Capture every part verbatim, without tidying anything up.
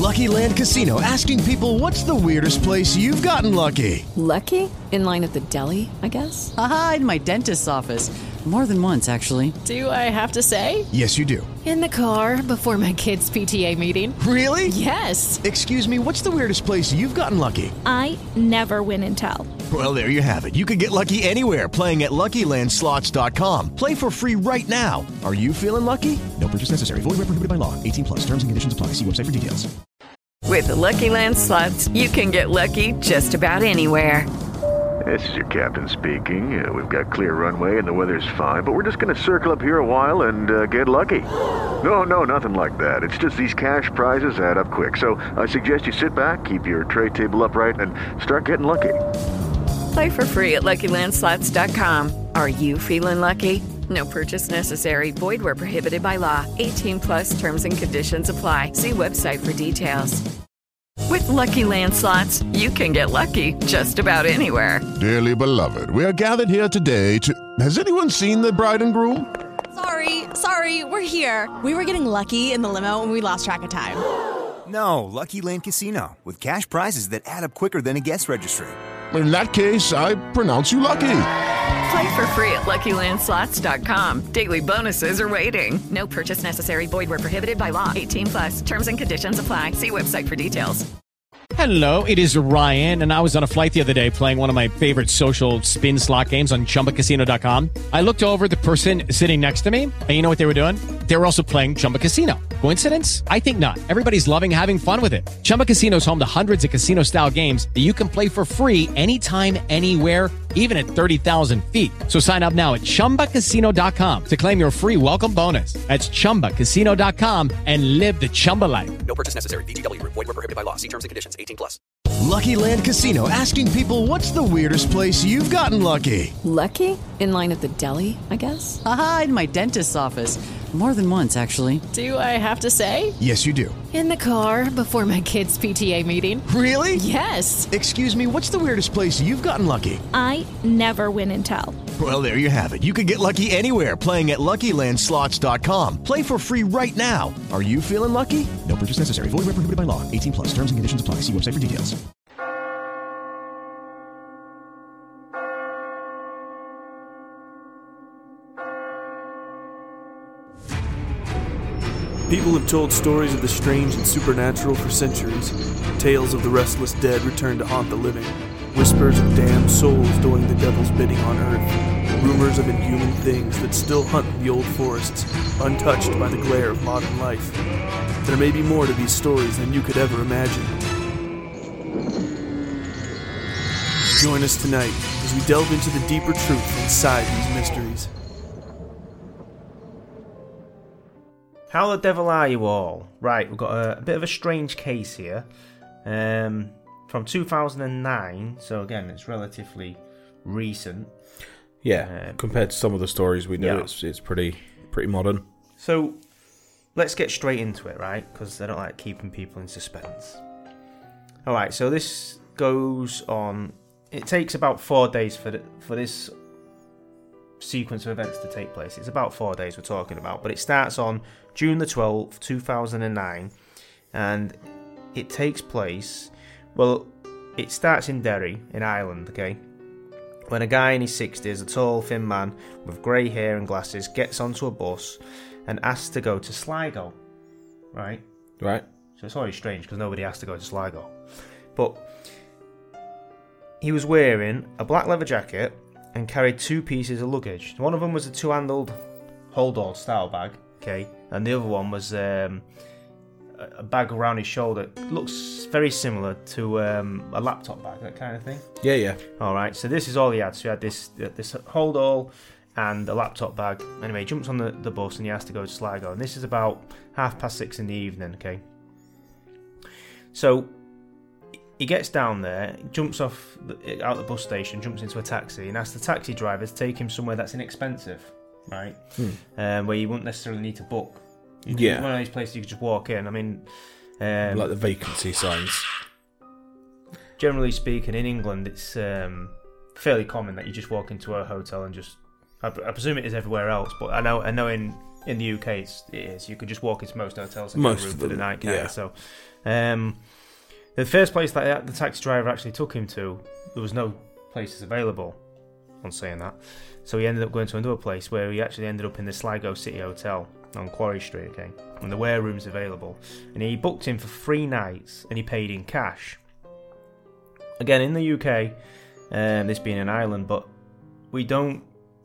Lucky Land Casino, asking people, what's the weirdest place you've gotten lucky? Lucky? In line at the deli, I guess? Aha, in my dentist's office. More than once, actually. Do I have to say? Yes, you do. In the car before my kids' P T A meeting. Really? Yes. Excuse me, what's the weirdest place you've gotten lucky? I never win and tell. Well, there you have it. You can get lucky anywhere, playing at Lucky Land Slots dot com. Play for free right now. Are you feeling lucky? No purchase necessary. Void where prohibited by law. eighteen plus. Terms and conditions apply. See website for details. With the Lucky Land Slots, you can get lucky just about anywhere. This is your captain speaking. Uh, we've got clear runway and the weather's fine, but we're just going to circle up here a while and uh, get lucky. No, no, nothing like that. It's just these cash prizes add up quick. So I suggest you sit back, keep your tray table upright, and start getting lucky. Play for free at Lucky Land Slots dot com. Are you feeling lucky? No purchase necessary. Void where prohibited by law. eighteen plus terms and conditions apply. See website for details. With Lucky Land Slots, you can get lucky just about anywhere. Dearly beloved, we are gathered here today to... Has anyone seen the bride and groom? Sorry, sorry, we're here. We were getting lucky in the limo and we lost track of time. No, Lucky Land Casino, with cash prizes that add up quicker than a guest registry. In that case, I pronounce you lucky. Play for free at Lucky Land Slots dot com. Daily bonuses are waiting. No purchase necessary. Void where prohibited by law. eighteen plus. Terms and conditions apply. See website for details. Hello, it is Ryan, and I was on a flight the other day playing one of my favorite social spin slot games on Chumba Casino dot com. I looked over at the person sitting next to me, and you know what they were doing? They were also playing Chumba Casino. Coincidence? I think not. Everybody's loving having fun with it. Chumba Casino is home to hundreds of casino-style games that you can play for free anytime, anywhere, even at thirty thousand feet. So sign up now at Chumba Casino dot com to claim your free welcome bonus. That's Chumba Casino dot com and live the Chumba life. No purchase necessary. V G W. Void where prohibited by law. See terms and conditions. eighteen plus. Lucky Land Casino, asking people, what's the weirdest place you've gotten lucky? Lucky? In line at the deli, I guess? Aha, in my dentist's office. More than once, actually. Do I have to say? Yes, you do. In the car before my kids' P T A meeting. Really? Yes. Excuse me, what's the weirdest place you've gotten lucky? I never win and tell. Well, there you have it. You can get lucky anywhere, playing at Lucky Land Slots dot com. Play for free right now. Are you feeling lucky? No purchase necessary. Void where prohibited by law. eighteen plus. Terms and conditions apply. See website for details. People have told stories of the strange and supernatural for centuries. Tales of the restless dead return to haunt the living. Whispers of damned souls doing the devil's bidding on earth. Rumors of inhuman things that still hunt the old forests, untouched by the glare of modern life. There may be more to these stories than you could ever imagine. Join us tonight as we delve into the deeper truth inside these mysteries. How the devil are you all? Right, we've got a, a bit of a strange case here. Um, from two thousand nine, so again, it's relatively recent. Yeah, um, compared to some of the stories we know, yeah. it's it's pretty pretty modern. So, let's get straight into it, right? Because I don't like keeping people in suspense. Alright, so this goes on... It takes about four days for the, for this sequence of events to take place. It's about four days we're talking about, but it starts on June the twelfth, two thousand nine, and it takes place, well, it starts in Derry, in Ireland, okay, when a guy in his sixties, a tall, thin man with grey hair and glasses, gets onto a bus and asks to go to Sligo, right? Right. So it's always strange, because nobody has to go to Sligo. But he was wearing a black leather jacket and carried two pieces of luggage. One of them was a two-handled hold-all style bag, okay, and the other one was um, a bag around his shoulder. It looks very similar to um, a laptop bag, that kind of thing. Yeah, yeah. All right, so this is all he had. So he had this this hold-all and a laptop bag. Anyway, he jumps on the, the bus and he has to go to Sligo. And this is about half past six in the evening, okay. So he gets down there, jumps off the, out the bus station, jumps into a taxi, and asks the taxi driver to take him somewhere that's inexpensive, right? Hmm. Um, where you wouldn't necessarily need to book. You yeah. One of these places you could just walk in. I mean, um, like the vacancy signs. Generally speaking, in England, it's um, fairly common that you just walk into a hotel and just. I, I presume it is everywhere else, but I know I know in in the U K, it's, it is. You could just walk into most hotels and most get a room of for them, the night. yeah. So, um, the first place that the taxi driver actually took him to, there was no places available. On saying that, so he ended up going to another place where he actually ended up in the Sligo City Hotel on Quarry Street. Okay, and there were rooms available, and he booked him for three nights, and he paid in cash. Again, in the U K, um, this being an island, but we don't.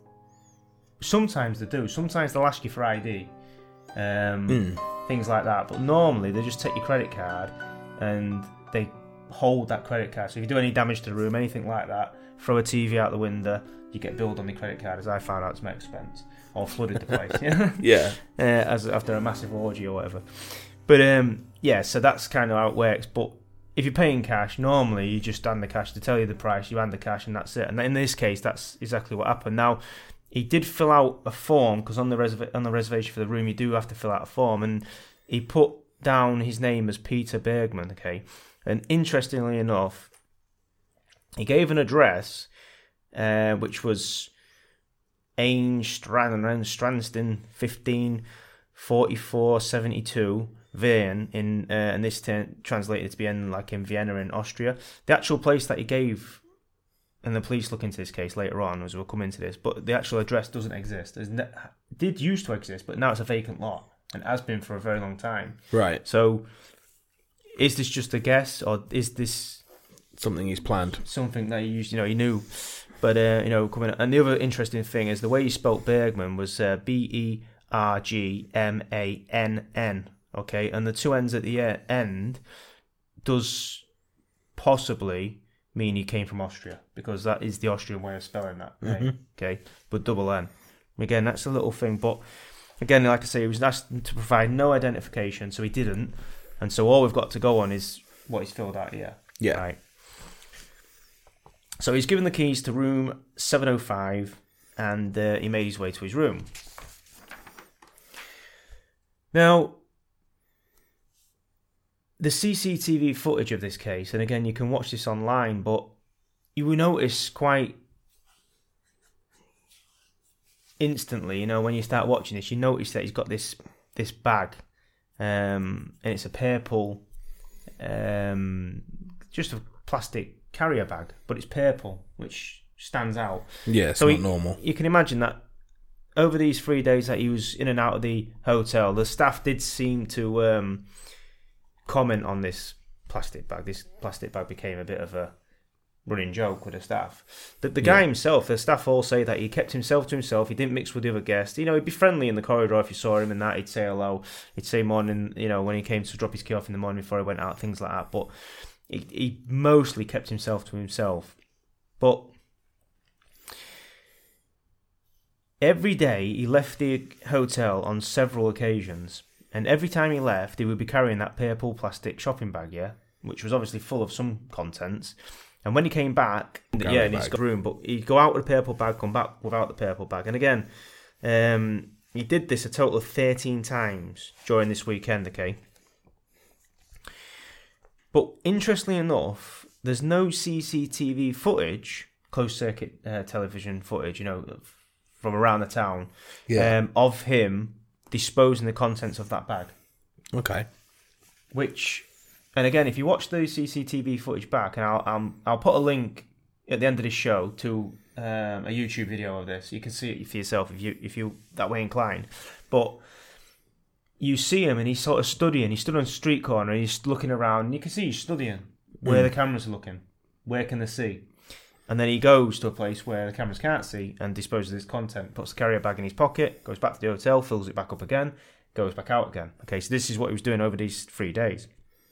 Sometimes they do. Sometimes they'll ask you for I D, um, mm. things like that. But normally they just take your credit card and they hold that credit card. So if you do any damage to the room, anything like that, throw a T V out the window, you get billed on the credit card, as I found out to my expense, or flooded the place. yeah, uh, as after a massive orgy or whatever. But um, yeah, so that's kind of how it works. But if you're paying cash, normally you just hand the cash. To tell you the price, you hand the cash, and that's it. And in this case, that's exactly what happened. Now, he did fill out a form, because on the reserva- on the reservation for the room, you do have to fill out a form, and he put down his name as Peter Bergman. Okay, and interestingly enough, he gave an address, uh, which was Ainge Strand, Stranston, fifteen forty-four seventy-two, Wien, in, uh, and this t- translated to be in like in Vienna in Austria. The actual place that he gave, and the police look into this case later on as we'll come into this, but the actual address doesn't exist. It ne- did used to exist, but now it's a vacant lot, and has been for a very long time. Right. So, is this just a guess, or is this something he's planned? Something that he used, you know, he knew. But, uh, you know, coming. And the other interesting thing is the way he spelt Bergman was uh, B E R G M A N N. Okay, and the two N's at the end does possibly mean he came from Austria, because that is the Austrian way of spelling that. Mm-hmm. Right? Okay, but double N. Again, that's a little thing. But again, like I say, he was asked to provide no identification, so he didn't. And so all we've got to go on is what he's filled out here. Yeah. Right. So he's given the keys to room seven oh five, and uh, he made his way to his room. Now, the C C T V footage of this case, and again, you can watch this online, but you will notice quite instantly, you know, when you start watching this, you notice that he's got this this bag, um, and it's a purple, um, just a plastic carrier bag, but it's purple, which stands out. Yeah, it's so not he, normal. You can imagine that over these three days that he was in and out of the hotel, the staff did seem to um, comment on this plastic bag. This plastic bag became a bit of a running joke with the staff. The, the guy yeah. himself, the staff all say that he kept himself to himself. He didn't mix with the other guests. You know, he'd be friendly in the corridor if you saw him and that. He'd say hello. He'd say morning, you know, when he came to drop his key off in the morning before he went out, things like that. But he, he mostly kept himself to himself. But every day he left the hotel on several occasions. And every time he left, he would be carrying that purple plastic shopping bag, yeah? Which was obviously full of some contents. And when he came back, Carry yeah, in his room, but he'd go out with a purple bag, come back without the purple bag. And again, um, he did this a total of thirteen times during this weekend, okay? But interestingly enough, there's no C C T V footage, closed circuit uh, television footage, you know, from around the town, yeah. um, of him disposing the contents of that bag. Okay. Which... And again, if you watch the C C T V footage back, and I'll I'll, I'll put a link at the end of this show to um, a YouTube video of this, you can see it for yourself if you if you that way inclined. But you see him, and he's sort of studying. He stood on a street corner, and he's looking around, and you can see he's studying where mm. the cameras are looking, where can they see, and then he goes to a place where the cameras can't see and disposes of his content, puts the carrier bag in his pocket, goes back to the hotel, fills it back up again, goes back out again. Okay, so this is what he was doing over these three days.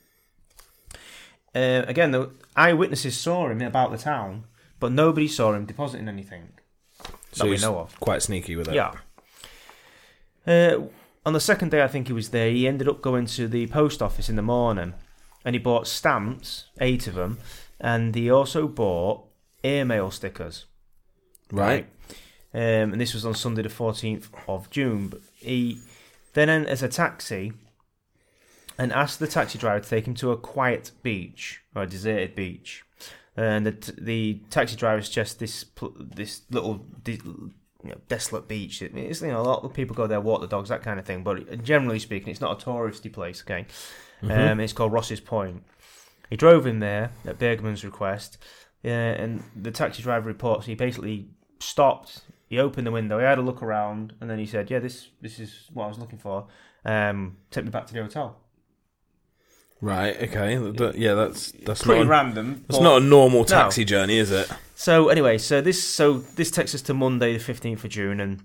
Uh, again, the eyewitnesses saw him about the town, but nobody saw him depositing anything so that we know of. Quite sneaky with it. Yeah. Uh, on the second day, I think he was there, he ended up going to the post office in the morning, and he bought stamps, eight of them, and he also bought airmail stickers. Right. right? Um, and this was on Sunday the fourteenth of June. But he then enters a taxi and asked the taxi driver to take him to a quiet beach, or a deserted beach. And the, the taxi driver suggests this this little you know, desolate beach. It's, you know, a lot of people go there, walk the dogs, that kind of thing. But generally speaking, it's not a touristy place. Okay, mm-hmm. um, it's called Ross's Point. He drove him there at Bergman's request, uh, and the taxi driver reports he basically stopped. He opened the window. He had a look around, and then he said, "Yeah, this this is what I was looking for. Um, take me back to the hotel." Right. Okay. But, yeah, that's that's pretty not a, random. It's not a normal taxi no. journey, is it? So anyway, so this so this takes us to Monday, the fifteenth of June, and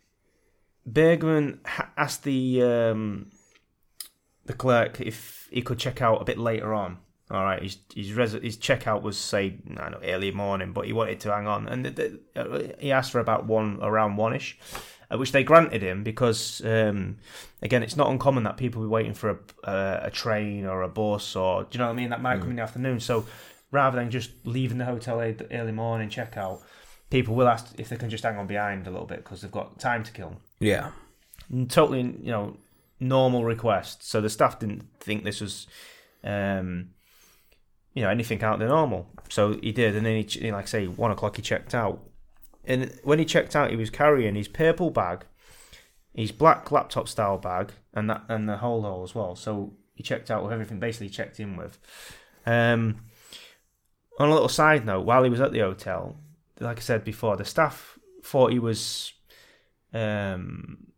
Bergman ha- asked the um, the clerk if he could check out a bit later on. All right, his his, res- his checkout was say I don't know early morning, but he wanted to hang on, and the, the, he asked for about one around one ish, uh, which they granted him because um, again, it's not uncommon that people be waiting for a, a a train or a bus or do you know what I mean that might mm. come in the afternoon. So rather than just leaving the hotel early morning checkout, people will ask if they can just hang on behind a little bit because they've got time to kill. Yeah, and totally, you know, normal request. So the staff didn't think this was. Um, You know, anything out of the normal. So he did, and then he, like I say, one o'clock he checked out. And when he checked out, he was carrying his purple bag, his black laptop style bag, and that and the hold all as well. So he checked out with everything basically checked in with. Um, on a little side note, while he was at the hotel, like I said before, the staff thought he was. Um,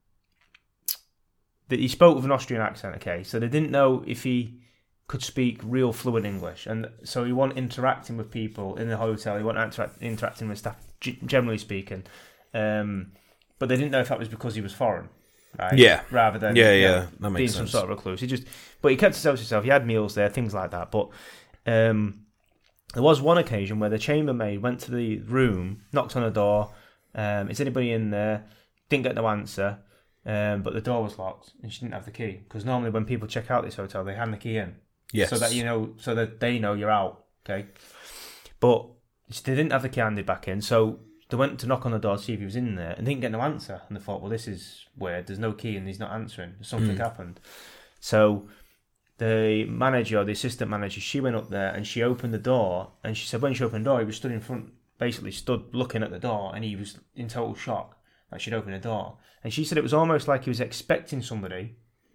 that he spoke with an Austrian accent. Okay, so they didn't know if he could speak real fluent English, and so he wasn't interacting with people in the hotel. He wasn't interact, interacting with staff, g- generally speaking. Um, but they didn't know if that was because he was foreign, right? Yeah. Rather than yeah, you yeah, know, that makes being sense. some sort of recluse. He just, but he kept himself to himself. He had meals there, things like that. But um, there was one occasion where the chambermaid went to the room, knocked on the door. Um, is anybody in there? Didn't get no answer. Um, but the door was locked, and she didn't have the key because normally when people check out this hotel, they hand the key in. Yes. So that you know, so that they know you're out. Okay. But they didn't have the key handed back in, so they went to knock on the door to see if he was in there, and didn't get no answer. And they thought, well, this is weird. There's no key, and he's not answering. Something mm. happened. So the manager, or the assistant manager, she went up there and she opened the door, and she said when she opened the door, he was stood in front, basically stood looking at the door, and he was in total shock that she'd opened the door. And she said it was almost like he was expecting somebody,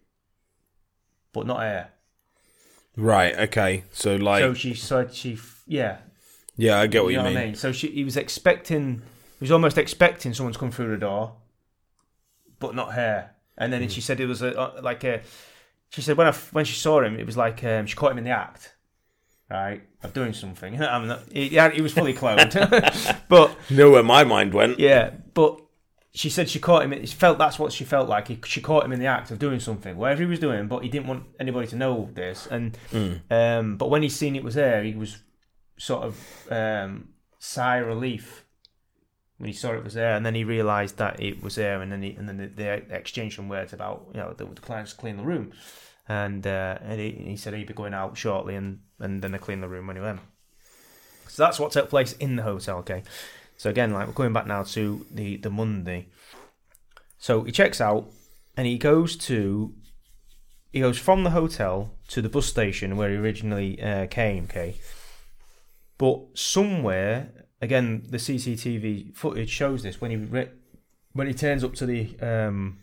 but not her. Right. Okay. So like. So she said she yeah. Yeah, I get what you, you know mean. What I mean. So she he was expecting he was almost expecting someone to come through the door, but not her. And then mm. she said it was a like a. She said when I when she saw him, it was like um, she caught him in the act, right, of doing something. I mean, he, he was fully clothed, but you know where my mind went. Yeah, but. She said she caught him. It felt that's what she felt like. He, she caught him in the act of doing something, whatever he was doing, but he didn't want anybody to know this. And mm. um, but when he seen it was there, he was sort of um, sigh of relief when he saw it was there, and then he realised that it was there, and then he, and then they, they exchanged some words about you know the, the clients clean the room, and uh, and he, he said he'd be going out shortly, and, and then they cleaned the room when he went. So that's what took place in the hotel. Okay. So again, like we're going back now to the, the Monday. So he checks out and he goes to he goes from the hotel to the bus station where he originally uh, came. Okay, but somewhere again the C C T V footage shows this when he re- when he turns up to the um,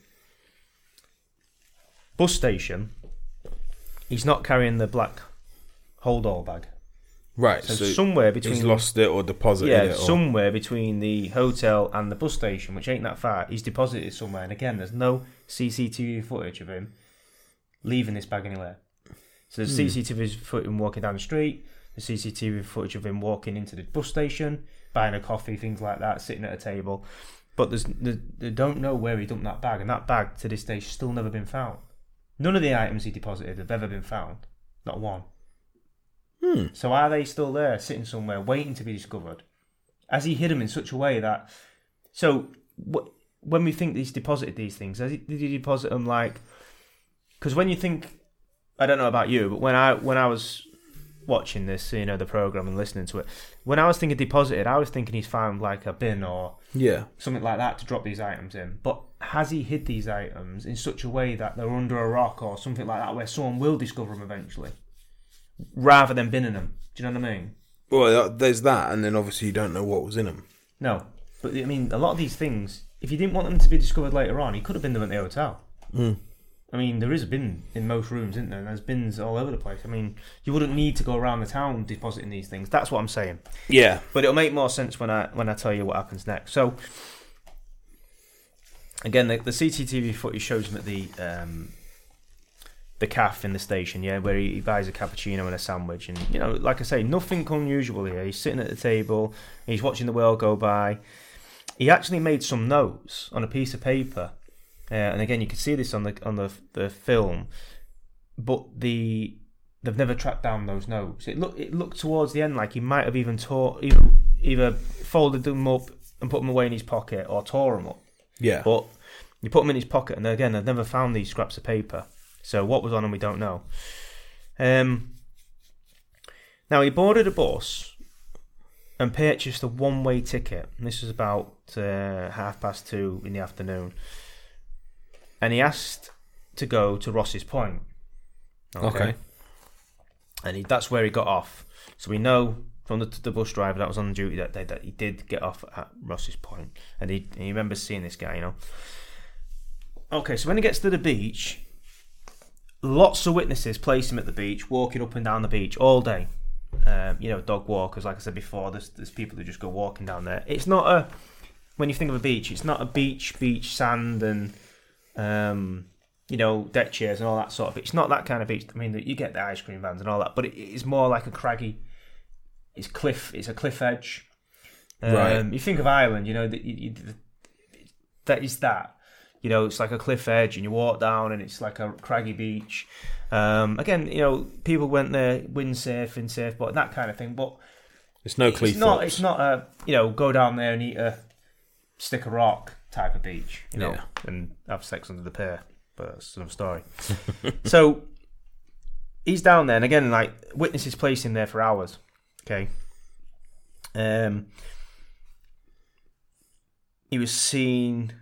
bus station, he's not carrying the black hold-all bag. Right, so, so somewhere between he's lost it or deposited yeah, it. Yeah, somewhere between the hotel and the bus station, which ain't that far. He's deposited it somewhere, and again, there's no C C T V footage of him leaving this bag anywhere. So there's hmm. C C T V footage of him walking down the street, the C C T V footage of him walking into the bus station, buying a coffee, things like that, sitting at a table. But there's they don't know where he dumped that bag, and that bag to this day has still never been found. None of the items he deposited have ever been found, not one. Hmm. So are they still there, sitting somewhere, waiting to be discovered? Has he hid them in such a way that... So, wh- when we think he's deposited these things, has he, did he deposit them like... Because when you think... I don't know about you, but when I when I was watching this, you know, the programme and listening to it, when I was thinking deposited, I was thinking he's found like a bin or yeah something like that to drop these items in. But has he hid these items in such a way that they're under a rock or something like that where someone will discover them eventually? Rather than binning them. Do you know what I mean? Well, there's that, and then obviously you don't know what was in them. No. But, I mean, a lot of these things, if you didn't want them to be discovered later on, he could have been them at the hotel. Mm. I mean, there is a bin in most rooms, isn't there? And there's bins all over the place. I mean, you wouldn't need to go around the town depositing these things. That's what I'm saying. Yeah. But it'll make more sense when I when I tell you what happens next. So, again, the, the C C T V footage shows him at the um, the cafe in the station, yeah, where he, he buys a cappuccino and a sandwich. And, you know, like I say, nothing unusual here. He's sitting at the table. He's watching the world go by. He actually made some notes on a piece of paper. Uh, and again, you can see this on the on the the film, but the they've never tracked down those notes. It looked it looked towards the end like he might have even tore either, either folded them up and put them away in his pocket or tore them up. Yeah. But you put them in his pocket, and again, they've never found these scraps of paper. So what was on them, we don't know. Um. Now he boarded a bus and purchased a one-way ticket. And this was about uh, half past two in the afternoon. And he asked to go to Ross's Point. Okay. okay. And he, that's where he got off. So we know from the, the bus driver that was on duty that day that he did get off at Ross's Point. And he, he remembers seeing this guy, you know. Okay, so when he gets to the beach, lots of witnesses place him at the beach, walking up and down the beach all day. Um, you know, dog walkers, like I said before, there's, there's people who just go walking down there. It's not a, when you think of a beach, it's not a beach, beach, sand and... Um, you know, deck chairs and all that sort of. It's not that kind of beach. I mean, you get the ice cream vans and all that, but it is more like a craggy. It's cliff. It's a cliff edge. Um, right. You think of Ireland, you know, that you, you, that is that. You know, it's like a cliff edge, and you walk down, and it's like a craggy beach. Um, again, you know, people went there windsurfing, surfboard, that kind of thing. But it's no cliff. It's not. It's not a you know go down there and eat a stick of rock type of beach, you know, yeah. and have sex under the pier. But that's another story. So he's down there, and again, like witnesses place him there for hours. Okay. Um. He was seen.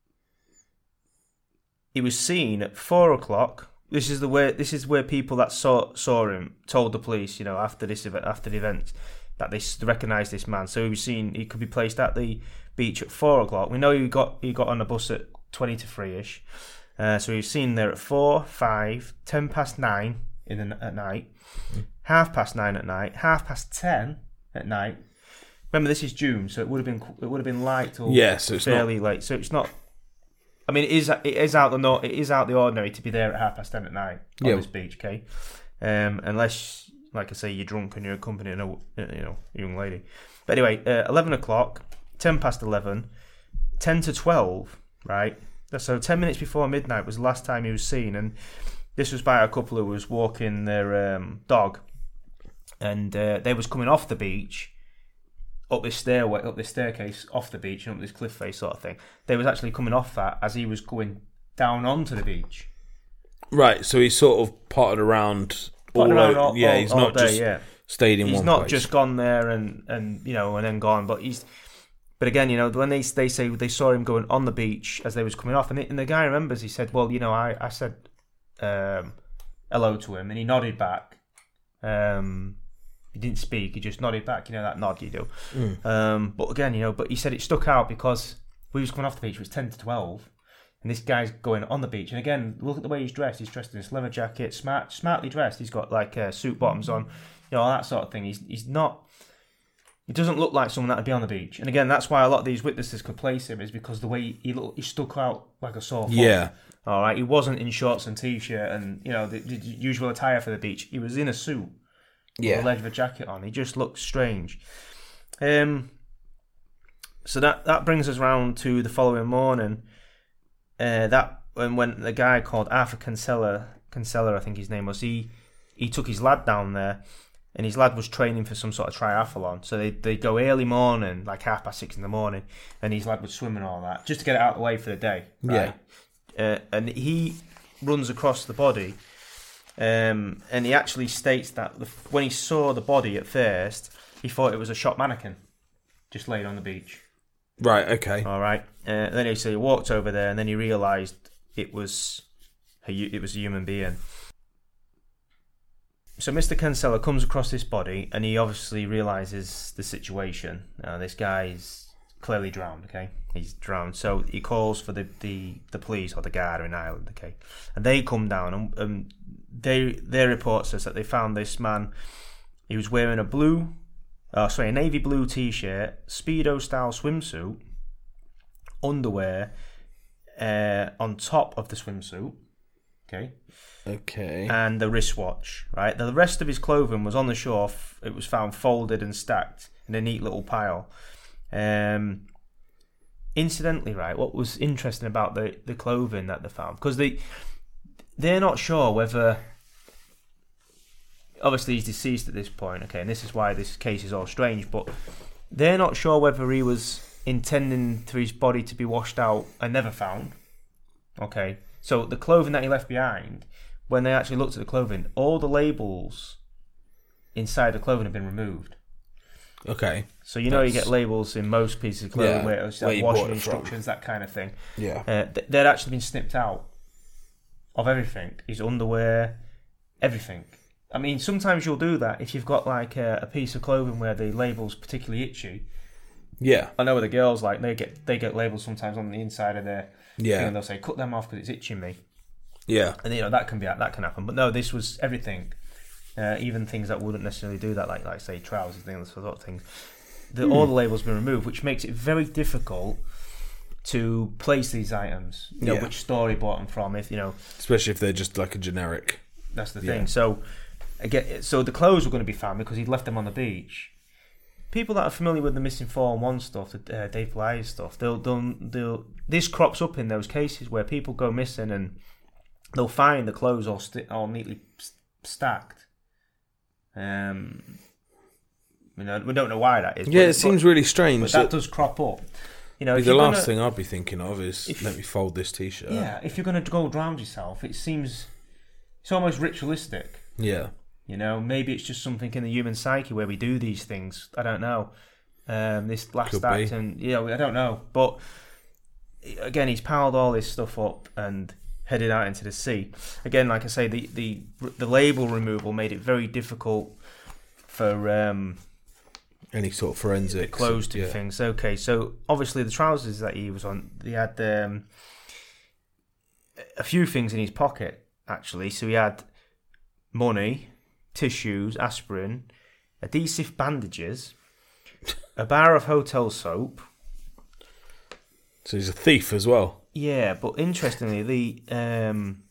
He was seen at four o'clock. This is the way. This is where people that saw saw him told the police, you know, after this event, after the event, that they recognised this man. So he was seen. He could be placed at the beach at four o'clock. We know he got he got on a bus at twenty to three ish. Uh, so he was seen there at four, five, ten past nine in the, at night, mm. half past nine at night, half past ten at night. Remember, this is June, so it would have been it would have been light or yeah, so it's fairly not... late. So it's not. I mean, it is it is out the no, it is out the ordinary to be there at half past ten at night on yeah. this beach, okay? Um, unless, like I say, you're drunk and you're accompanying a you know young lady. But anyway, uh, eleven o'clock, ten past eleven, ten to twelve, right? So ten minutes before midnight was the last time he was seen, and this was by a couple who was walking their um, dog, and uh, they was coming off the beach. Up this stairway, up this staircase, off the beach, and up this cliff face sort of thing. They was actually coming off that as he was going down onto the beach. Right, so he's sort of potted around. Potted all around over, all, yeah, all, he's all not day, just yeah. stayed in he's one not place. just gone there and, and you know and then gone. But he's, but again, you know, when they they say they saw him going on the beach as they was coming off, and, it, and the guy remembers. He said, "Well, you know, I I said um, hello to him, and he nodded back." Um, He didn't speak, he just nodded back, you know, that nod you do. Mm. Um, but again, you know, but he said it stuck out because we was coming off the beach, it was ten to twelve, and this guy's going on the beach. And again, look at the way he's dressed. He's dressed in this leather jacket, smart, smartly dressed. He's got like uh, suit bottoms on, you know, that sort of thing. He's he's not, he doesn't look like someone that would be on the beach. And again, that's why a lot of these witnesses could place him, is because the way he looked, he stuck out like a sore thumb. Yeah. All right, he wasn't in shorts and t-shirt and, you know, the, the usual attire for the beach. He was in a suit. Yeah, with a leather jacket on. He just looks strange. Um, so that that brings us round to the following morning. Uh, that when when the guy called Arthur Kinsella, Kinsella, I think his name was, he he took his lad down there, and his lad was training for some sort of triathlon. So they they go early morning, like half past six in the morning, and his lad was swimming all that just to get it out of the way for the day. Right? Yeah, uh, and he runs across the body. Um, and he actually states that the, when he saw the body at first, he thought it was a shot mannequin just laid on the beach. Right, okay. All right. Uh, then he, so he walked over there, and then he realised it was a, it was a human being. So Mister Kinsella comes across this body, and he obviously realises the situation. Uh, this guy's clearly drowned. Okay, he's drowned. So he calls for the, the, the police or the Garda in Ireland. Okay, and they come down and um, they their report says that they found this man. He was wearing a blue, oh sorry, a navy blue t-shirt, Speedo style swimsuit, underwear uh, on top of the swimsuit. Okay. Okay. And the wristwatch, right? The rest of his clothing was on the shore. It was found folded and stacked in a neat little pile. Um, incidentally, right, what was interesting about the, the clothing that they found, because they, they're not sure whether... Obviously, he's deceased at this point, okay, and this is why this case is all strange, but they're not sure whether he was intending for his body to be washed out and never found, okay? So the clothing that he left behind, when they actually looked at the clothing, all the labels inside the clothing have been removed. Okay. So you know That's... you get labels in most pieces of clothing yeah, where it's like washing instructions, that kind of thing. Yeah. Uh, th- they'd actually been snipped out of everything. His underwear, everything. I mean, sometimes you'll do that if you've got like a, a piece of clothing where the label's particularly itchy. Yeah. I know with the girls, like they get they get labels sometimes on the inside of their yeah, thing, and they'll say cut them off because it's itching me. Yeah. And you know that can be that can happen, but no, this was everything, uh, even things that wouldn't necessarily do that, like like say trousers, things, sort of things. The, mm. All the labels have been removed, which makes it very difficult to place these items. You know, yeah. which store he bought them from, if you know, especially if they're just like a generic. That's the yeah. thing. So. Again, so the clothes were going to be found because he'd left them on the beach. People that are familiar with the missing four one one stuff, the uh, Dave Blythe stuff, they'll, they'll, they'll, this crops up in those cases where people go missing and they'll find the clothes all, st- all neatly st- stacked. Um, you know, we don't know why that is. Yeah, but, it seems but, really strange. But that does crop up. You know, if the last gonna, thing I'd be thinking of is if, let me fold this t-shirt. Yeah, if you're going to go drown yourself, it seems it's almost ritualistic. Yeah. You know, maybe it's just something in the human psyche where we do these things. I don't know. Um, this last Could act, be. and you know, I don't know. But again, he's piled all this stuff up and headed out into the sea. Again, like I say, the the, the label removal made it very difficult for um, any sort of forensic clothes to yeah. things. Okay, so obviously the trousers that he was on, he had um, a few things in his pocket actually. So he had money, tissues, aspirin, adhesive bandages, a bar of hotel soap. So he's a thief as well. Yeah, but interestingly, the um,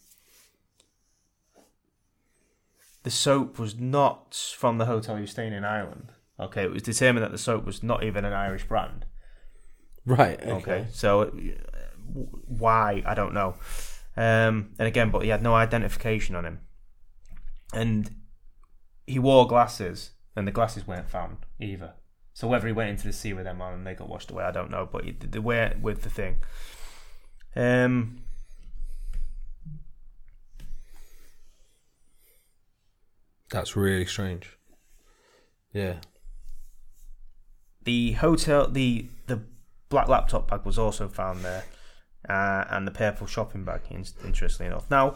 the soap was not from the hotel he was staying in Ireland. Okay, it was determined that the soap was not even an Irish brand. Right. Okay. okay so why, I don't know. Um, and again, but he had no identification on him. And he wore glasses, and the glasses weren't found either. So whether he went into the sea with them on and they got washed away, I don't know. But he, they were with the thing. Um, That's really strange. Yeah. The hotel, the the black laptop bag was also found there, uh, and the purple shopping bag. Interestingly enough, now.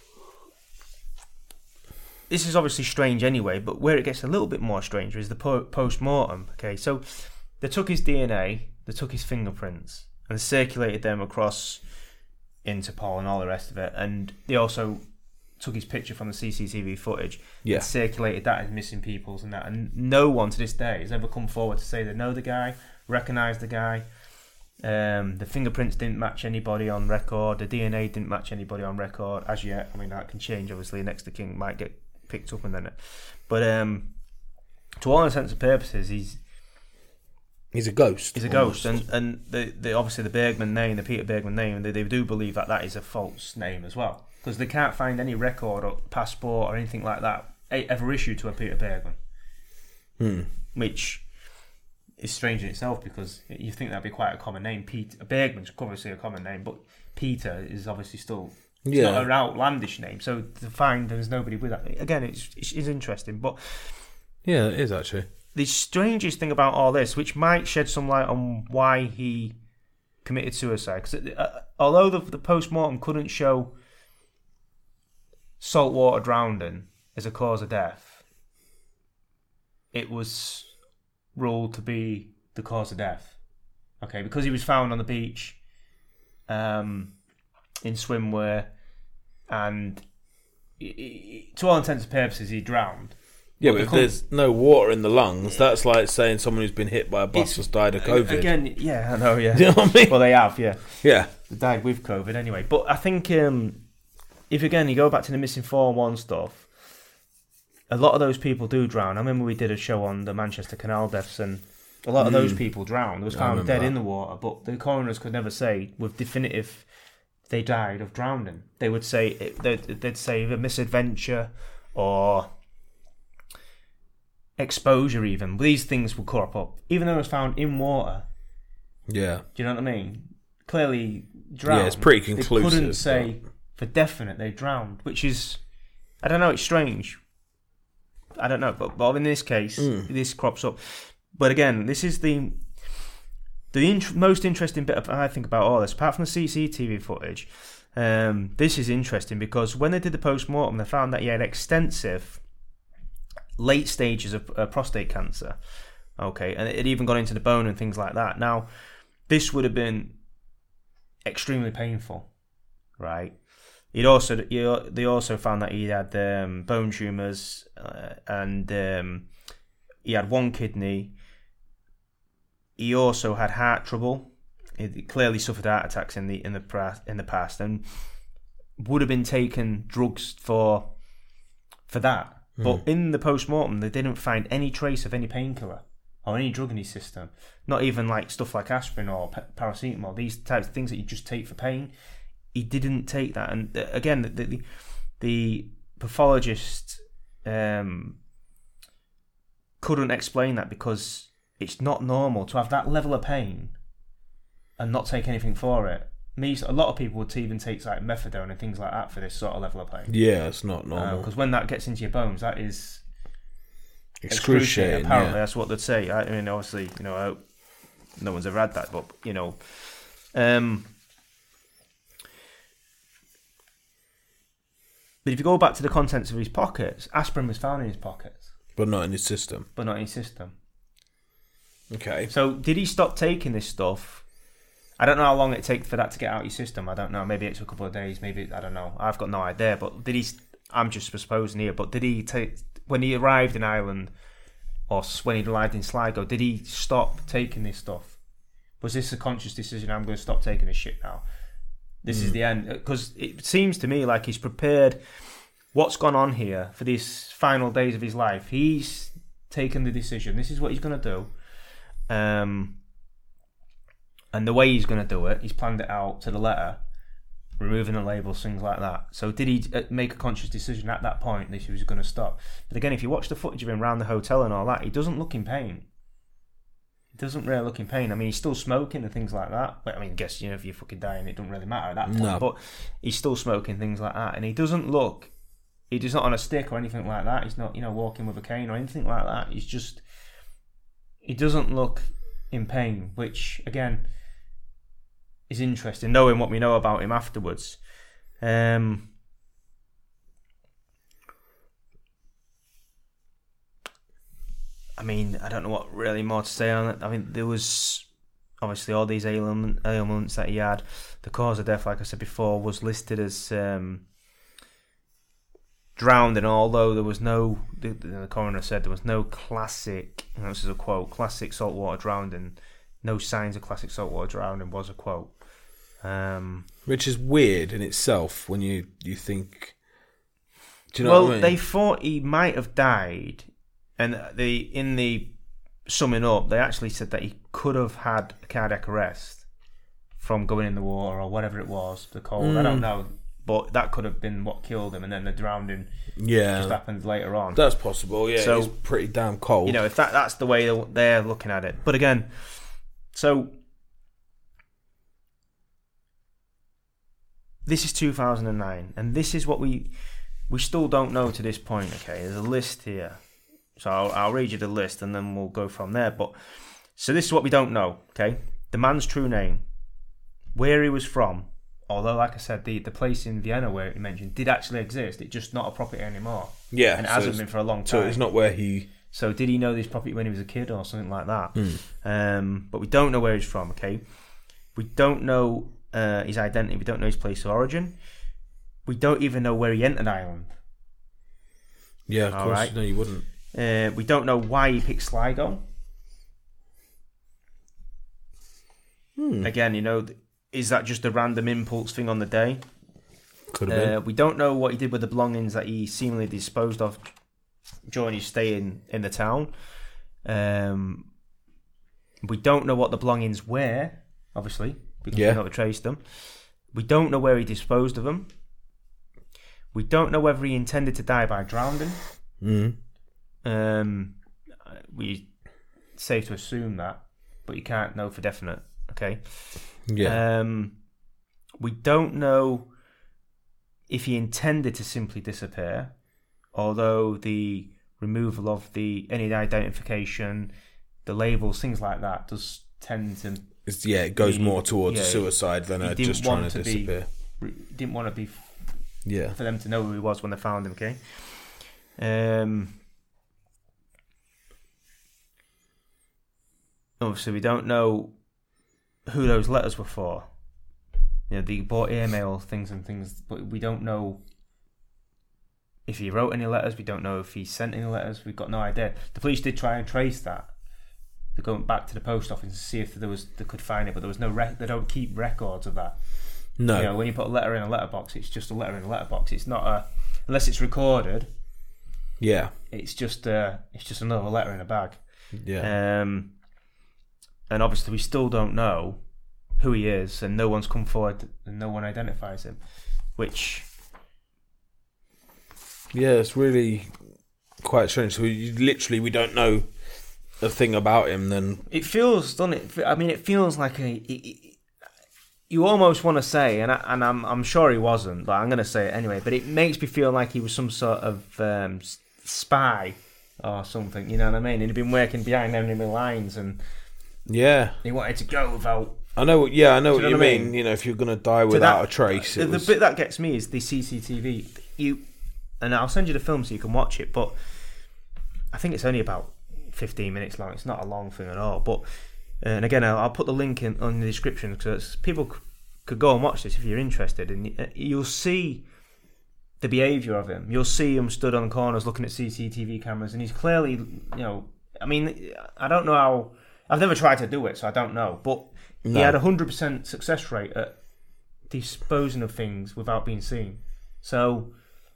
This is obviously strange anyway, but where it gets a little bit more stranger is the po- post-mortem. Okay, so they took his D N A, they took his fingerprints, and circulated them across Interpol and all the rest of it. And they also took his picture from the C C T V footage yeah. and circulated that as missing people's and that. And no one to this day has ever come forward to say they know the guy, recognise the guy. Um, the fingerprints didn't match anybody on record. The D N A didn't match anybody on record as yet. I mean, that can change, obviously. Next to kin might get picked up and then it. But um, to all intents and purposes, he's he's a ghost. He's a ghost, almost. and and the, the obviously the Bergman name, the Peter Bergman name, they, they do believe that that is a false name as well, because they can't find any record or passport or anything like that ever issued to a Peter Bergman, hmm. which is strange in itself because you think that'd be quite a common name. Peter Bergman's obviously a common name, but Peter is obviously still. It's yeah. not an outlandish name, so to find there's nobody with that. Again, it's it's interesting, but yeah, it is actually. The strangest thing about all this, which might shed some light on why he committed suicide, because uh, although the, the post-mortem couldn't show saltwater drowning as a cause of death, it was ruled to be the cause of death. Okay, because he was found on the beach um, in swimwear, and he, he, to all intents and purposes, he drowned. Yeah, but, but if there's no water in the lungs, that's like saying someone who's been hit by a bus has died of COVID. Again, yeah, I know, yeah. Do you know what I mean? Well, they have, yeah. Yeah. They died with COVID anyway. But I think um, if, again, you go back to the missing four one stuff, a lot of those people do drown. I remember we did a show on the Manchester Canal deaths, and a lot of mm. those people drowned. They was found dead that. in the water, but the coroners could never say with definitive they died of drowning. They would say, they'd, they'd say a misadventure or exposure even. These things would crop up. Even though it was found in water. Yeah. Do you know what I mean? Clearly drowned. Yeah, it's pretty conclusive. They couldn't say but... for definite they drowned, which is, I don't know, it's strange. I don't know, but, but in this case, mm. this crops up. But again, this is the the int- most interesting bit of, I think about all this, apart from the C C T V footage. Um, this is interesting because when they did the post-mortem, they found that he had extensive late stages of uh, prostate cancer. Okay, and it had even gone into the bone and things like that. Now, this would have been extremely painful, right? He'd also he, they also found that he had um, bone tumours uh, and um, he had one kidney. He also had heart trouble. He clearly suffered heart attacks in the in the in the past, and would have been taking drugs for for that. Mm. But in the post-mortem, they didn't find any trace of any painkiller or any drug in his system. Not even like stuff like aspirin or paracetamol. These types of things that you just take for pain. He didn't take that, and again, the the, the pathologist um, couldn't explain that because it's not normal to have that level of pain and not take anything for it. Me, a lot of people would even take like methadone and things like that for this sort of level of pain. Yeah, it's not normal because uh, when that gets into your bones, that is excruciating. excruciating apparently, yeah. that's what they'd say. I mean, obviously, you know, I hope no one's ever had that, but you know. Um, But if you go back to the contents of his pockets, aspirin was found in his pockets. But not in his system. But not in his system. Okay. So did he stop taking this stuff? I don't know how long it takes for that to get out of your system. I don't know. Maybe it's a couple of days. Maybe, I don't know. I've got no idea. But did he, I'm just supposing here, but did he take, when he arrived in Ireland, or when he arrived in Sligo, did he stop taking this stuff? Was this a conscious decision? I'm going to stop taking this shit now. This mm. is the end, because it seems to me like he's prepared what's gone on here for these final days of his life. He's taken the decision. This is what he's going to do. Um, and the way he's going to do it, he's planned it out to the letter, removing the labels, things like that. So did he make a conscious decision at that point that he was going to stop? But again, if you watch the footage of him around the hotel and all that, he doesn't look in pain. Doesn't really look in pain. I mean, he's still smoking and things like that. But I mean, I guess, you know, if you're fucking dying, it doesn't really matter at that point. No. But he's still smoking, things like that. And he doesn't look, he's not on a stick or anything like that. He's not, you know, walking with a cane or anything like that. He's just, he doesn't look in pain, which, again, is interesting, knowing what we know about him afterwards. Um... I mean, I don't know what really more to say on it. I mean, there was obviously all these ailment, ailments that he had. The cause of death, like I said before, was listed as um, drowned, and although there was no, the, the coroner said there was no classic, and this is a quote, classic saltwater drowning, no signs of classic saltwater drowning was a quote. Um, Which is weird in itself when you, you think, do you know well, what I mean? They thought he might have died. And the in the summing up, they actually said that he could have had a cardiac arrest from going in the water or whatever it was, the cold. Mm. I don't know, but that could have been what killed him, and then the drowning yeah. just happened later on. That's possible, yeah. So, it's pretty damn cold. You know, if that that's the way they're looking at it. But again, so this is two thousand nine, and this is what we we still don't know to this point. Okay, there's a list here. So I'll, I'll read you the list and then we'll go from there. But so this is what we don't know, okay? The man's true name, where he was from, although, like I said, the, the place in Vienna where he mentioned did actually exist. It's just not a property anymore. Yeah. And it so hasn't been for a long time. So it's not where he So did he know this property when he was a kid or something like that? Mm. Um, but we don't know where he's from, okay? We don't know uh, his identity. We don't know his place of origin. We don't even know where he entered Ireland. Yeah, of All course. right? No, you wouldn't. Uh, we don't know why he picked Sligo. Hmm. Again, you know, is that just a random impulse thing on the day? Could have been. Uh, we don't know what he did with the belongings that he seemingly disposed of during his stay in, in the town. Um, we don't know what the belongings were, obviously, because Yeah. we never traced them. We don't know where he disposed of them. We don't know whether he intended to die by drowning. Mm. Um, we safe to assume that, but you can't know for definite. Okay. Yeah. Um, we don't know if he intended to simply disappear, although the removal of the any identification, the labels, things like that, does tend to. It's, yeah, it goes be- more towards yeah, suicide than he a didn't just trying want to be- disappear. re- didn't want to be. Yeah. For them to know who he was when they found him. Okay. Um. Obviously, we don't know who those letters were for. You know, they bought email things and things, but we don't know if he wrote any letters. We don't know if he sent any letters. We've got no idea. The police did try and trace that. They're going back to the post office to see if there was they could find it, but there was no. Rec- they don't keep records of that. No. You know, when you put a letter in a letterbox, it's just a letter in a letterbox. It's not a unless it's recorded. Yeah. It's just uh, it's just another letter in a bag. Yeah. Um, and obviously, we still don't know who he is, and no one's come forward, and no one identifies him. Which, yeah, it's really quite strange. So you, literally, we don't know a thing about him. Then it feels, doesn't it? I mean, it feels like a. It, it, you almost want to say, and I, and I'm I'm sure he wasn't, but I'm going to say it anyway. But it makes me feel like he was some sort of um, spy or something. You know what I mean? And he'd been working behind enemy lines, and yeah, he wanted to go without. I know. Yeah, I know Do what you you know what I mean. mean? You know, if you're going to die To without that- a trace, the, it the was. bit that gets me is the C C T V. You, and I'll send you the film so you can watch it. But I think it's only about fifteen minutes long. It's not a long thing at all. But and again, I'll, I'll put the link in on the description because people c- could go and watch this if you're interested, and you'll see the behaviour of him. You'll see him stood on corners looking at C C T V cameras, and he's clearly, you know, I mean, I don't know how. I've never tried to do it, so I don't know. But he No. had a hundred percent success rate at disposing of things without being seen. So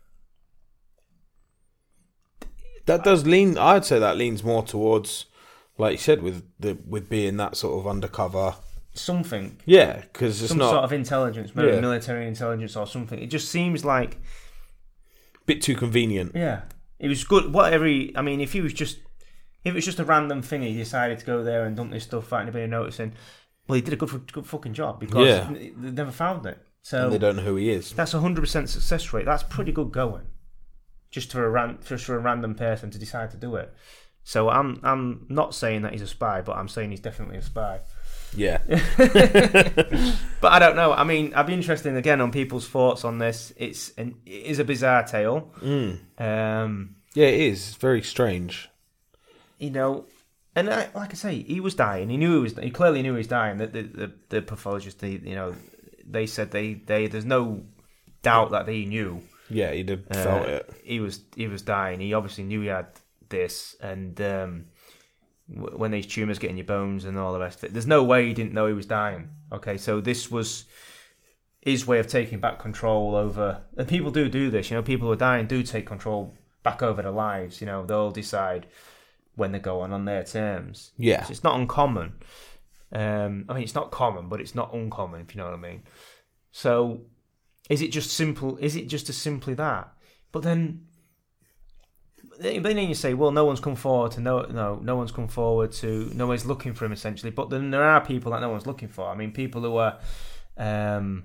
That does lean. I'd say that leans more towards, like you said, with the with being that sort of undercover something. Yeah, because it's some not sort of intelligence, maybe Yeah. military intelligence or something. It just seems like bit too convenient. yeah, it was good. Whatever. He, I mean, if he was just if it was just a random thing, he decided to go there and dump this stuff without anybody noticing. Well, he did a good, good fucking job because Yeah. they never found it. So And they don't know who he is. That's a hundred percent success rate. That's pretty good going. Just for a ran, just for a random person to decide to do it. So I'm I'm not saying that he's a spy, but I'm saying he's definitely a spy. Yeah. But I don't know. I mean, I'd be interested again on people's thoughts on this. It's an it is a bizarre tale. Mm. Um, yeah, it is. It's very strange. You know, and I, like I say, he was dying. He knew he was. He clearly knew he was dying. The the the, the pathologist, the, you know, they said they, they there's no doubt that they knew. Yeah, he'd have Uh, felt it. He was he was dying. He obviously knew he had this, and um, w- when these tumours get in your bones and all the rest of it, there's no way he didn't know he was dying. Okay, so this was his way of taking back control over. And people do do this. You know, people who are dying do take control back over their lives. You know, they'll decide when they go on on their terms. Yeah. So it's not uncommon. Um, I mean, it's not common, but it's not uncommon, if you know what I mean. So, is it just simple? Is it just as simply that? But then, but then you say, well, no one's come forward to no, no, no one's come forward to, no one's looking for him essentially. But then there are people that no one's looking for. I mean, people who are, um,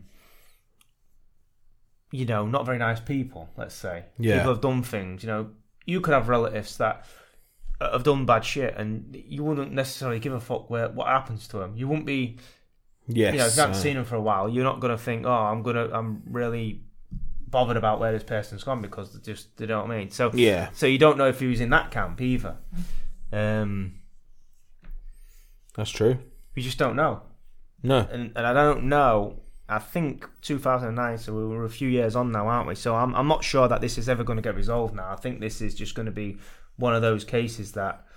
you know, not very nice people. Let's say, Yeah. people have done things. You know, you could have relatives that have done bad shit, and you wouldn't necessarily give a fuck where what happens to them. You wouldn't be, Yes, you know, if you haven't uh, seen them for a while, you're not gonna think, oh, I'm gonna, I'm really bothered about where this person's gone because they just they don't know what I mean. So yeah. So you don't know if he was in that camp either. Um, That's true. You just don't know. No. And and I don't know. I think two thousand nine, so we're a few years on now, aren't we? So I'm I'm not sure that this is ever going to get resolved now. I think this is just going to be one of those cases that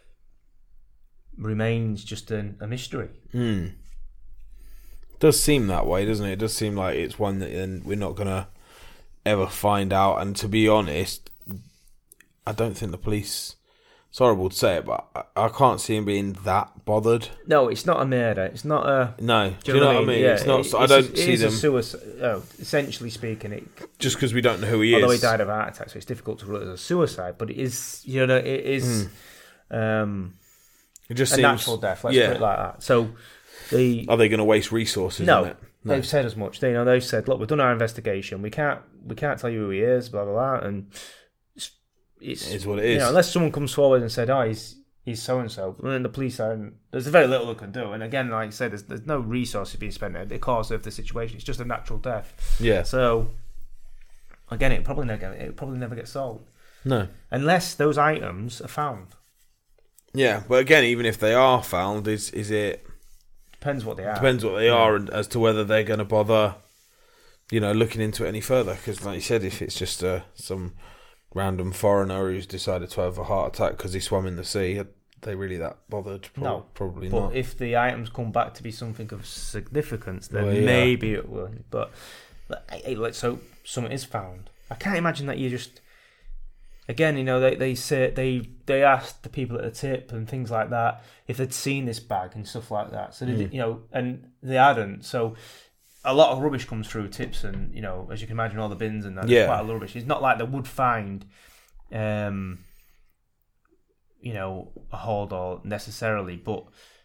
remains just a, a mystery. Mm. Does seem that way, doesn't it? It does seem like it's one that then we're not going to ever find out. And to be honest, I don't think the police... It's horrible to say it, but I, I can't see him being that bothered. No, it's not a murder. It's not a... No. Do you know what I mean? Yeah, it's not. It, I don't it's, see it is them... A suicide, oh, essentially speaking, it... Just because we don't know who he although is. Although he died of a heart attack, so it's difficult to rule it as a suicide, but it is, you know, it is... Mm. Um, it just a seems... natural death, let's yeah. put it like that. So... The, Are they going to waste resources no, on it? No, they've said as much. They, you know, they've said, "Look, we've done our investigation. We can't, we can't tell you who he is." Blah blah blah. And it's, it's it is what it is. You know, unless someone comes forward and said, "Oh, he's he's so and so," and then the police are. There's very little they can do. And again, like I said, there's there's no resources being spent there because of the situation. It's just a natural death. Yeah. So again, it probably never it probably never gets solved. No, unless those items are found. Yeah, but again, even if they are found, is is it? Depends what they are. Depends what they yeah. are, and as to whether they're going to bother, you know, looking into it any further. Because, like you said, if it's just uh, some random foreigner who's decided to have a heart attack because he swam in the sea, are they really that bothered? Pro- no, probably but not. But if the items come back to be something of significance, then well, yeah. maybe it will. But hey, let's hope something is found. I can't imagine that you just. Again, you know, they they say they they asked the people at the tip and things like that if they'd seen this bag and stuff like that. So they, mm. you know, and they hadn't. So a lot of rubbish comes through tips, and you know, as you can imagine, all the bins and that. Yeah. There's quite a lot of rubbish. It's not like they would find, um, you know, a hold all necessarily, but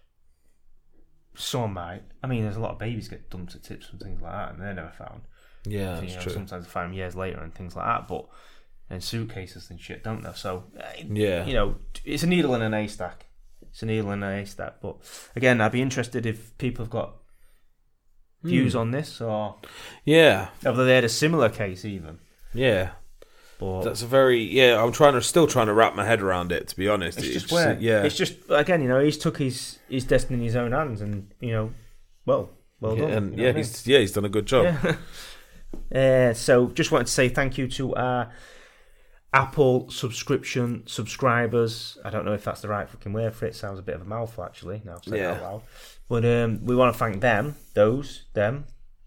some might. I mean, there's a lot of babies get dumped at tips and things like that, and they're never found. Yeah, so, that's you know, true. Sometimes they find them years later and things like that, but. And suitcases and shit, don't they? So, yeah, you know, it's a needle in an haystack. It's a needle in an haystack. But again, I'd be interested if people have got views mm. on this, or yeah, whether they had a similar case even. Yeah, but that's a very yeah. I'm trying to still trying to wrap my head around it. To be honest, it's, it's just where yeah. It's just again, you know, he's took his his destiny in his own hands, and you know, well, well yeah, done. And you know yeah, I mean? he's yeah, he's done a good job. Yeah. uh, so, just wanted to say thank you to our Apple subscription subscribers. I don't know if that's the right fucking word for it. Sounds a bit of a mouthful, actually. Now I've said yeah. it out loud. But um, we want to thank them, those, them.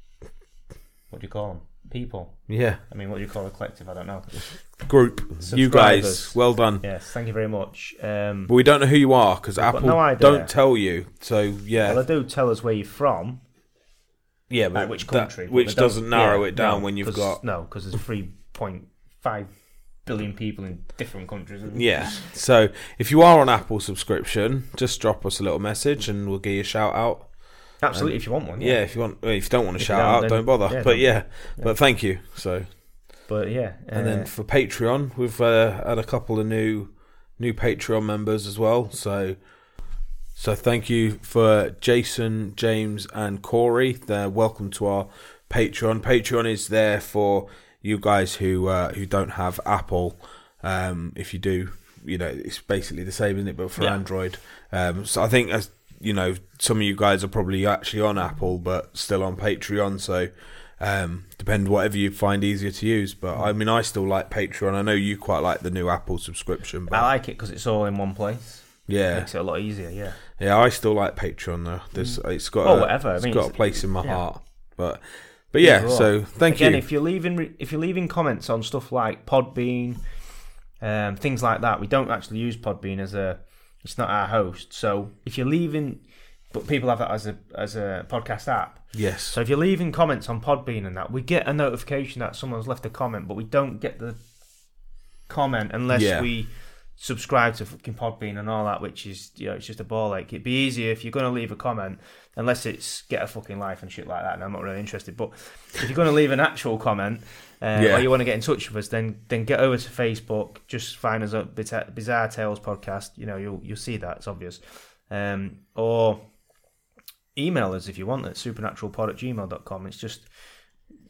What do you call them? People. Yeah. I mean, what do you call a collective? I don't know. Group. You guys. Well done. Yes, thank you very much. Um, but we don't know who you are because Apple no don't tell you. So, yeah. Well, they do tell us where you're from. Yeah, but like which country. That, which doesn't narrow yeah, it down no, when you've got... No, because there's three point five billion people in different countries. Yeah. So if you are on Apple subscription, just drop us a little message and we'll give you a shout out. Absolutely, and, if you want one. Yeah. yeah, if you want. If you don't want to if shout don't, out, then, don't bother. Yeah, but don't, yeah, yeah, but thank you. So. But yeah, uh, and then for Patreon, we've uh, had a couple of new new Patreon members as well. So. So thank you for Jason, James, and Corey. They're welcome to our Patreon. Patreon is there for you guys who uh, who don't have Apple. Um, if you do, you know, it's basically the same, isn't it? But for yeah. Android. Um, so I think, as you know, some of you guys are probably actually on Apple, but still on Patreon. So um, depend whatever you find easier to use. But I mean, I still like Patreon. I know you quite like the new Apple subscription. But I like it because it's all in one place. Yeah, it makes it a lot easier. Yeah, yeah. I still like Patreon though. There's, it's got well, a, whatever. It's I mean, got it's, a place in my yeah. heart. But but yeah. yeah so thank Again, you. if you're leaving if you're leaving comments on stuff like Podbean, um, things like that, we don't actually use Podbean as a. It's not our host. So if you're leaving, but people have that as a as a podcast app. Yes. So if you're leaving comments on Podbean and that, we get a notification that someone's left a comment, but we don't get the comment unless yeah. we subscribe to fucking Podbean and all that, which is, you know, it's just a ball ache. It'd be easier if you're going to leave a comment, unless it's get a fucking life and shit like that, and I'm not really interested. But if you're going to leave an actual comment, uh, yeah. or you want to get in touch with us, then then get over to Facebook. Just find us at Bizarre Tales Podcast. You know, you'll you'll see that. It's obvious. Um, or email us if you want at supernaturalpod at gmail dot com. It's just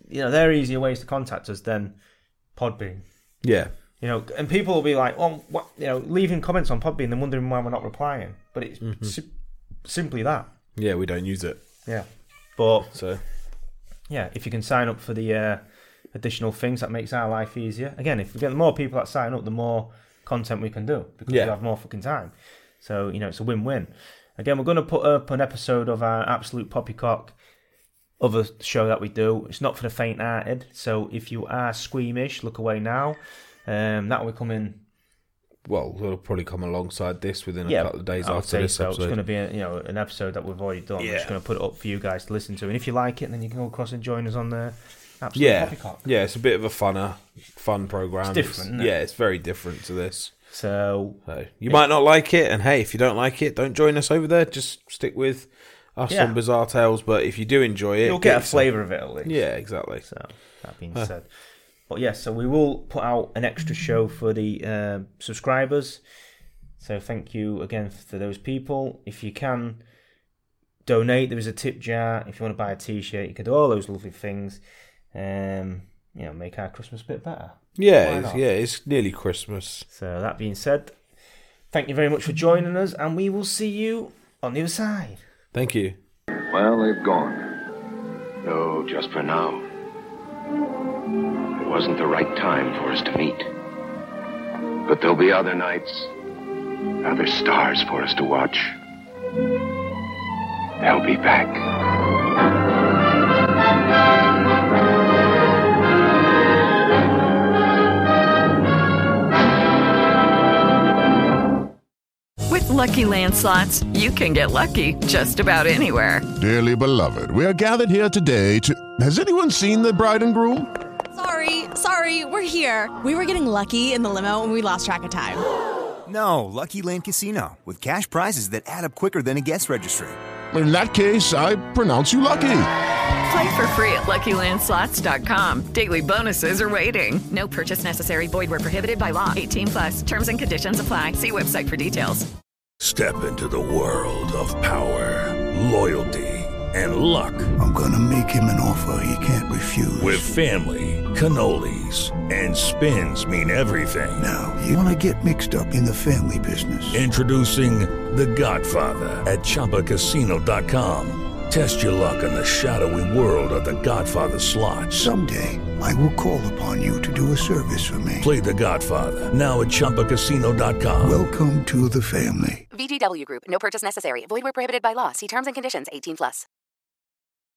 you know, there are easier ways to contact us than Podbean. Yeah. You know, and people will be like, "Oh, what?" You know, leaving comments on Podbean and wondering why we're not replying. But it's Mm-hmm. sim- simply that. Yeah, we don't use it. Yeah, but so yeah, if you can sign up for the uh, additional things, that makes our life easier. Again, if we get the more people that sign up, the more content we can do because Yeah. we have more fucking time. So you know, it's a win-win. Again, we're going to put up an episode of our Absolute Poppycock other show that we do. It's not for the faint-hearted. So if you are squeamish, look away now. Um, that will be coming. Well, it'll probably come alongside this within a Yeah, couple of days I would after say this so. episode. It's going to be a, you know an episode that we've already done. We're just Yeah. going to put it up for you guys to listen to, and if you like it, then you can go across and join us on the Absolute Yeah, Poppycock. yeah, it's a bit of a funner, fun program. It's different, isn't it? Yeah, it's very different to this. So, so you might not like it, and hey, if you don't like it, don't join us over there. Just stick with us Yeah. on Bizarre Tales. But if you do enjoy it, you'll get a yourself- flavour of it at least. Yeah, exactly. So that being Huh. said, but yes, so we will put out an extra show for the uh, subscribers. So thank you again for those people. If you can donate, there is a tip jar. If you want to buy a T-shirt, you can do all those lovely things. Um, you know, make our Christmas a bit better. Yeah, Why it's, not? yeah, it's nearly Christmas. So that being said, thank you very much for joining us, and we will see you on the other side. Thank you. Well, they've gone. No, just for now. It wasn't the right time for us to meet. But there'll be other nights, other stars for us to watch. They'll be back. With Lucky Land Slots, you can get lucky just about anywhere. Dearly beloved, we are gathered here today to... Has anyone seen the bride and groom? Sorry, sorry, we're here. We were getting lucky in the limo and we lost track of time. No, Lucky Land Casino, with cash prizes that add up quicker than a guest registry. In that case, I pronounce you lucky. Play for free at Lucky Land Slots dot com. Daily bonuses are waiting. No purchase necessary. Void where prohibited by law. eighteen plus. Terms and conditions apply. See website for details. Step into the world of power, loyalty, and luck. I'm gonna make him an offer he can't refuse. With family, cannolis, and spins mean everything. Now, you wanna get mixed up in the family business. Introducing The Godfather at Chumba Casino dot com. Test your luck in the shadowy world of The Godfather slot. Someday, I will call upon you to do a service for me. Play The Godfather, now at Chumba Casino dot com. Welcome to the family. V G W Group. No purchase necessary. Void where prohibited by law. See terms and conditions. eighteen plus.